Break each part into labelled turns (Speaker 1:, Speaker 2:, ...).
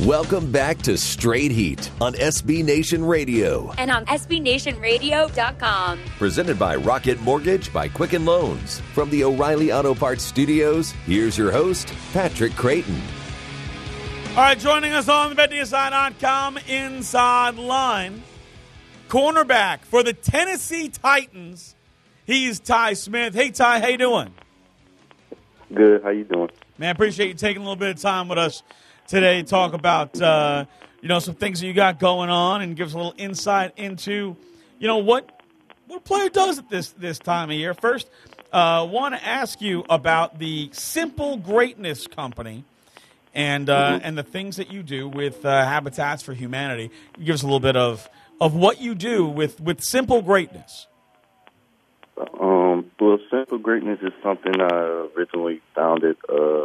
Speaker 1: Welcome back to Straight Heat on SB Nation Radio.
Speaker 2: And on SBNationRadio.com.
Speaker 1: Presented by Rocket Mortgage by Quicken Loans. From the O'Reilly Auto Parts Studios, here's your host, Patrick Creighton.
Speaker 3: All right, joining us on the BetDSI.com Inside Line, cornerback for the Tennessee Titans, he's Ty Smith. Hey, Ty, how you doing?
Speaker 4: Good. How you doing?
Speaker 3: Man, appreciate you taking a little bit of time with us today to talk about, some things that you got going on and give us a little insight into, what a player does at this time of year. First, want to ask you about the Simple Greatness Company and the things that you do with Habitats for Humanity. Give us a little bit of what you do with Simple Greatness.
Speaker 4: Well, Simple Greatness is something I originally founded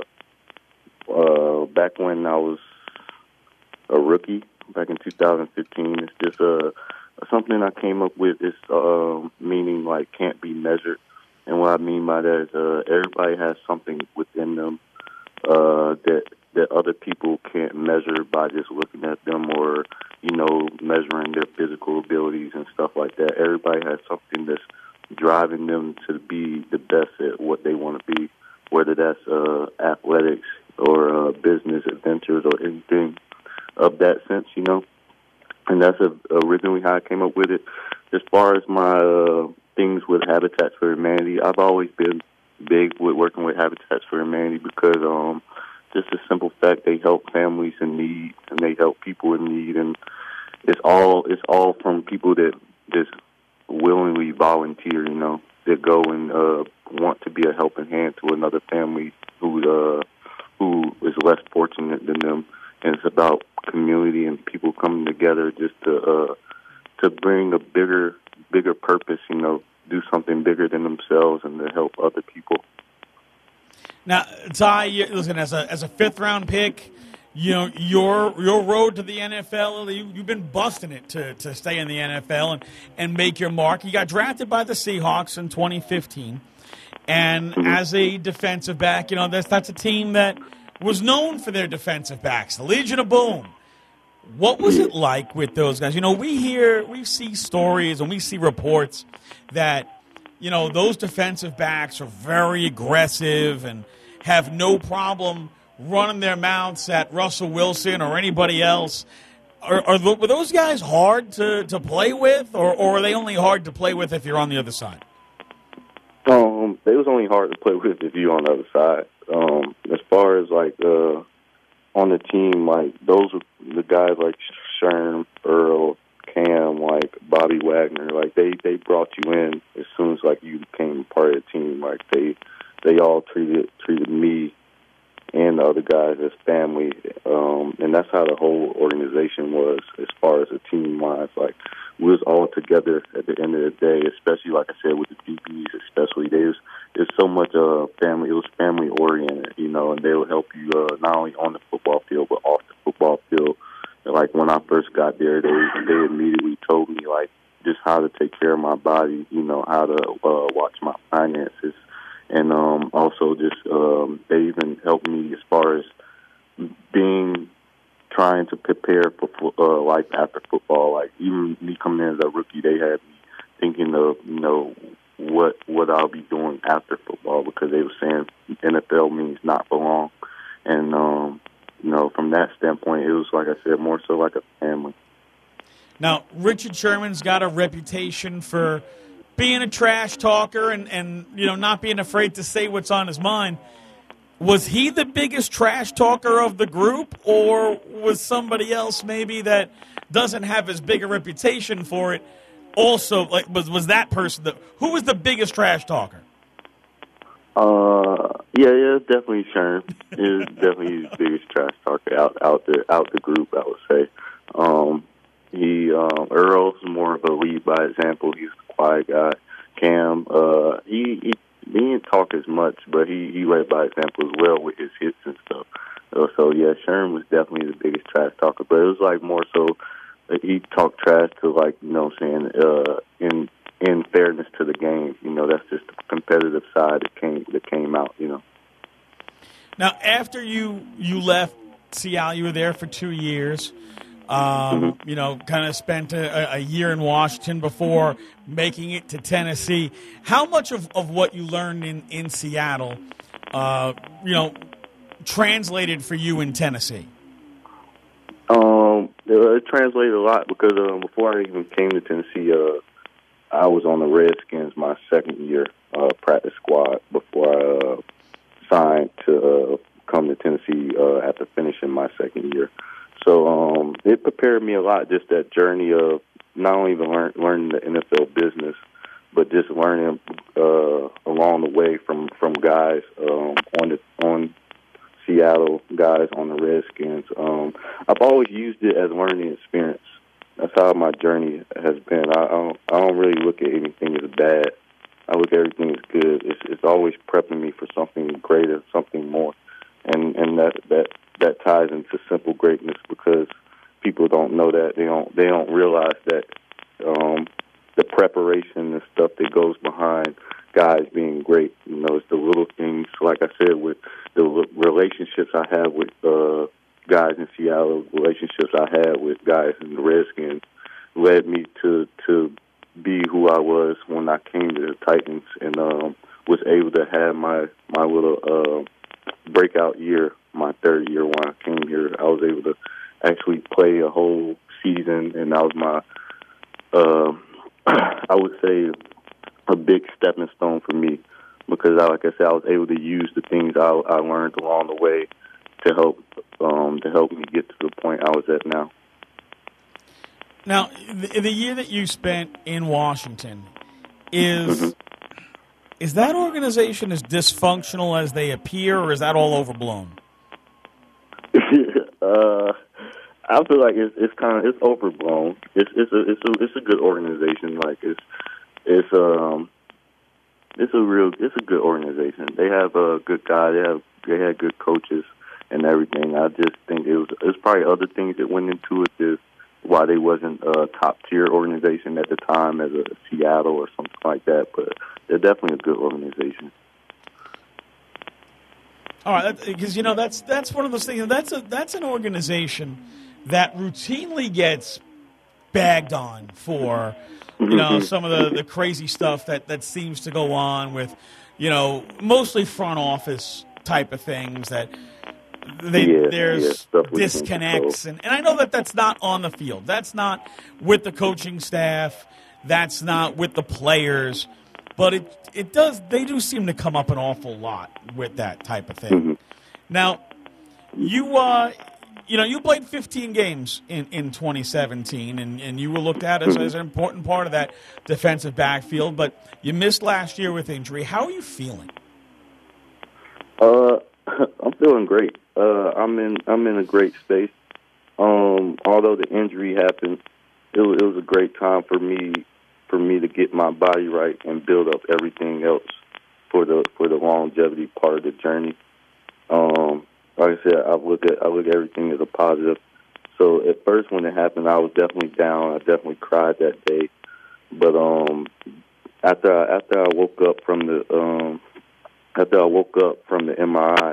Speaker 4: back when I was a rookie, back in 2015. It's just something I came up with. It's meaning like can't be measured. And what I mean by that is everybody has something within them that other people can't measure by just looking at them or, measuring their physical abilities and stuff like that. Everybody has something that's driving them to be the best at what they want to be, whether that's athletics or business adventures or anything of that sense, And that's originally how I came up with it. As far as my things with Habitats for Humanity, I've always been big with working with Habitats for Humanity because just the simple fact they help families in need and they help people in need, and it's all from people that just willingly volunteer, that go and want to be a helping hand to another family who is less fortunate than them. And it's about community and people coming together just to bring a bigger purpose, do something bigger than themselves and to help other people.
Speaker 3: Now, Ty, listen, as a fifth-round pick, your road to the NFL, you've been busting it to stay in the NFL and make your mark. You got drafted by the Seahawks in 2015, and as a defensive back, that's a team that was known for their defensive backs, the Legion of Boom. What was it like with those guys? We see stories and we see reports that, those defensive backs are very aggressive and have no problem running their mouths at Russell Wilson or anybody else. Were those guys hard to play with, or are they only hard to play with if you're on the other side?
Speaker 4: They was only hard to play with if you're on the other side. As far as on the team, those are the guys like Sherm, Earl, Cam, Bobby Wagner. They brought you in as soon as you became part of the team. They all treated me and the other guys as family, and that's how the whole organization was as far as a team-wise. We was all together at the end of the day, especially, like I said, with the DBs especially. There's so much family. It was family-oriented, and they would help you not only on the football field but off the football field. And, when I first got there, they immediately told me, just how to take care of my body, how to watch my finances. And also just they even helped me as far as trying to prepare for life after football. Even me coming in as a rookie, they had me thinking of, what I'll be doing after football, because they were saying NFL means not for long. And, from that standpoint, it was, like I said, more so like a family.
Speaker 3: Now, Richard Sherman's got a reputation for being a trash talker and not being afraid to say what's on his mind. Was he the biggest trash talker of the group, or was somebody else maybe that doesn't have as big a reputation for it also, was that person who was the biggest trash talker?
Speaker 4: Yeah, definitely Sherm. He was definitely the biggest trash talker out the group, I would say. Earl's more of a lead by example. He's a quiet guy. Cam, he didn't talk as much, but he led by example as well with his hits and stuff. So yeah, Sherm was definitely the biggest trash talker, but it was more so he talked trash to in fairness to the game. That's just the competitive side that came out.
Speaker 3: Now, after you left Seattle. You were there for 2 years. Kind of spent a year in Washington before making it to Tennessee. How much of what you learned in Seattle, translated for you in Tennessee?
Speaker 4: It translated a lot because before I even came to Tennessee, I was on the Redskins my second year practice squad before I signed to come to Tennessee after finishing my second year. So it prepared me a lot, just that journey of not only even learning the NFL business, but just learning along the way from guys on Seattle, guys on the Redskins. I've always used it as a learning experience. That's how my journey has been. I don't really look at anything as bad. I look at everything as good. It's always prepping me for something greater, something more, and that ties into simple greatness because people don't know that. They don't realize that the preparation and stuff that goes behind guys being great. It's the little things, like I said, with the relationships I have with guys in Seattle, relationships I had with guys in the Redskins, led me to be who I was when I came to the Titans and was able to have my little breakout year, my third year when I came here. I was able to actually play a whole season, and that was my, I would say, a big stepping stone for me because, like I said, I was able to use the things I learned along the way to help me get to the point I was at now.
Speaker 3: Now, the year that you spent in Washington, is that organization as dysfunctional as they appear, or is that all overblown?
Speaker 4: I feel like it's overblown. It's a good organization. Like it's a good organization. They have a good guy. They had good coaches and everything. I just think it was probably other things that went into it. Is why they wasn't a top tier organization at the time as a Seattle or something like that. But they're definitely a good organization.
Speaker 3: All right, because that's one of those things. That's an organization that routinely gets bagged on for some of the crazy stuff that seems to go on with mostly front office type of things that there's disconnects and I know that's not on the field. That's not with the coaching staff. That's not with the players. But they do seem to come up an awful lot with that type of thing. Mm-hmm. Now, you played 15 games in 2017, and you were looked at as an important part of that defensive backfield, but you missed last year with injury. How are you feeling?
Speaker 4: I'm feeling great. I'm in a great space. Although the injury happened, it was a great time for me to get my body right and build up everything else for the longevity part of the journey. Like I said, I look at everything as a positive. So at first when it happened, I was definitely down. I definitely cried that day. But after I woke up from the MRI,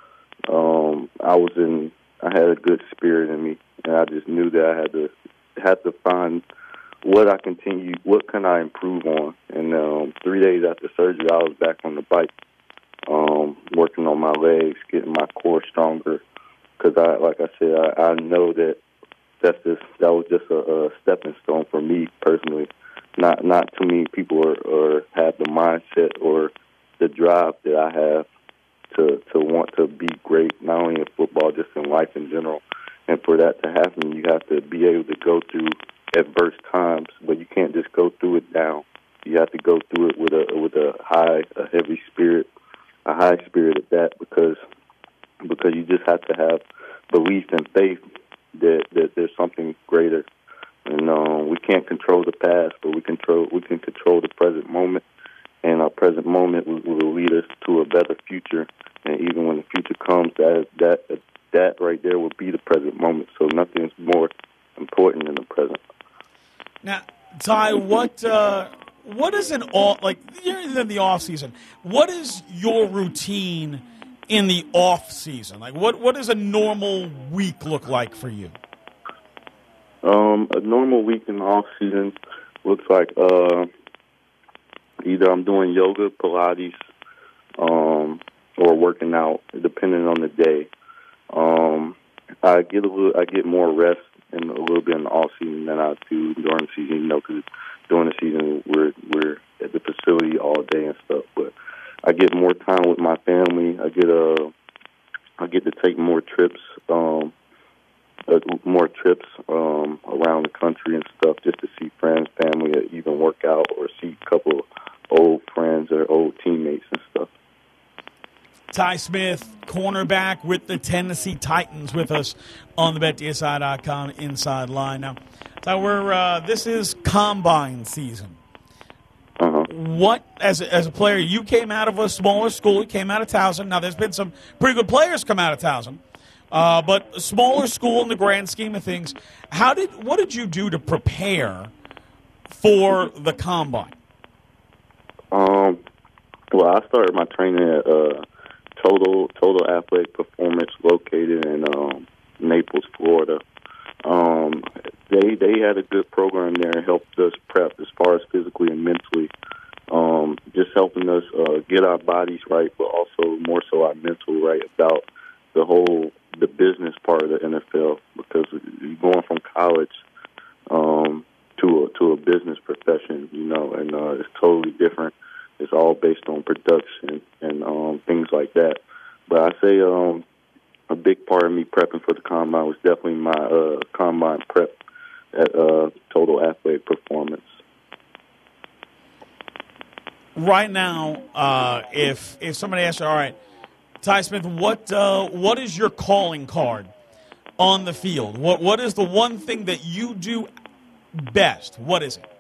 Speaker 4: I had a good spirit in me, and I just knew that I had to find what can I improve on. And 3 days after surgery, I was back on the bike, working on my legs, getting my core stronger. Because I know that was just a stepping stone for me personally. Not too many people or have the mindset or the drive that I have to want to be great, not only in football, just in life in general. And for that to happen, you have to be able to go through adverse times, but you can't just go through it down. You have to go through it with a heavy spirit, a high spirit at that, because you just have to have belief and faith that there's something greater. And we can't control the past, but we can control the present moment. And our present moment will lead us to a better future. And even when the future comes, that right there will be the present moment. So nothing's more important than the present.
Speaker 3: Now, Ty, what is you're in the off season? What is your routine in the off season? Like, what does a normal week look like for you?
Speaker 4: A normal week in the off season looks like either I'm doing yoga, Pilates, or working out, depending on the day. I get more rest and a little bit in the off season than I do during the season. Because during the season we're at the facility all day and stuff. But I get more time with my family. I get to take more trips around the country and stuff, just to see friends, family, or even work out or see a couple of old friends or old teammates and stuff.
Speaker 3: Ty Smith, cornerback with the Tennessee Titans, with us on the BetDSI.com Inside Line. Now, Ty, this is combine season. What, as a player, you came out of a smaller school, you came out of Towson. Now, there's been some pretty good players come out of Towson, but a smaller school in the grand scheme of things. What did you do to prepare for the combine?
Speaker 4: Well, I started my training at Total Athletic Performance, located in Naples, Florida. They had a good program there and helped us prep as far as physically and mentally. Just helping us get our bodies right, but also more so our mental right about the business part of the NFL, because you're going from college to a business profession, and it's totally different. It's all based on production and things like that. But I say a big part of me prepping for the combine was definitely my combine prep at Total Athletic Performance.
Speaker 3: Right now, if somebody asks you, all right, Ty Smith, what is your calling card on the field? What is the one thing that you do best? What is it?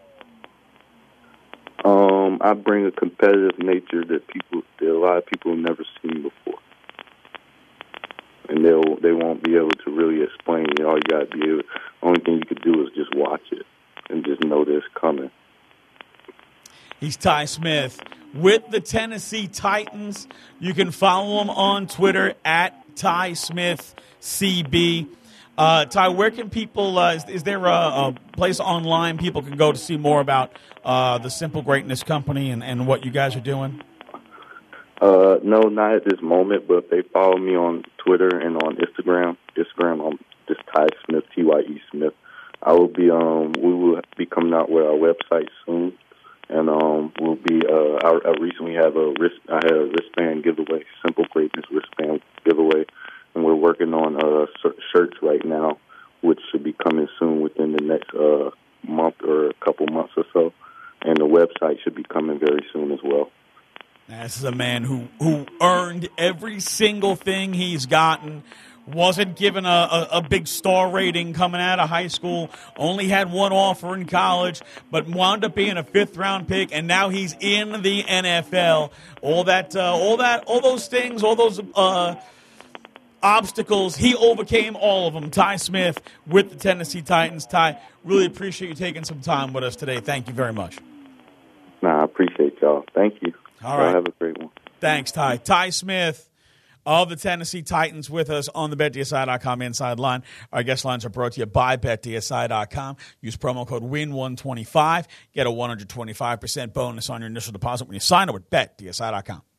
Speaker 4: I bring a competitive nature that a lot of people have never seen before, and they won't be able to really explain it. All you got to be able, only thing you could do is just watch it and just know that it's coming.
Speaker 3: He's Ty Smith with the Tennessee Titans. You can follow him on Twitter at Ty Smith CB. Ty, where can people, is there a place online people can go to see more about the Simple Greatness Company and what you guys are doing?
Speaker 4: No, not at this moment, but if they follow me on Twitter and on Instagram, I'm just Ty Smith, T-Y-E Smith. we will be coming out with our website soon. And we'll be. I recently had a wristband giveaway, Simple Greatness wristband giveaway, and we're working on shirts right now, which should be coming soon within the next month or a couple months or so. And the website should be coming very soon as well.
Speaker 3: This is a man who earned every single thing he's gotten. Wasn't given a big star rating coming out of high school, only had one offer in college, but wound up being a fifth-round pick, and now he's in the NFL. All those things, all those obstacles, he overcame all of them. Ty Smith with the Tennessee Titans. Ty, really appreciate you taking some time with us today. Thank you very much.
Speaker 4: I appreciate y'all. Thank you.
Speaker 3: All right.
Speaker 4: Have a great one.
Speaker 3: Thanks, Ty. Ty Smith of the Tennessee Titans with us on the BetDSI.com Inside Line. Our guest lines are brought to you by BetDSI.com. Use promo code WIN125. Get a 125% bonus on your initial deposit when you sign up with BetDSI.com.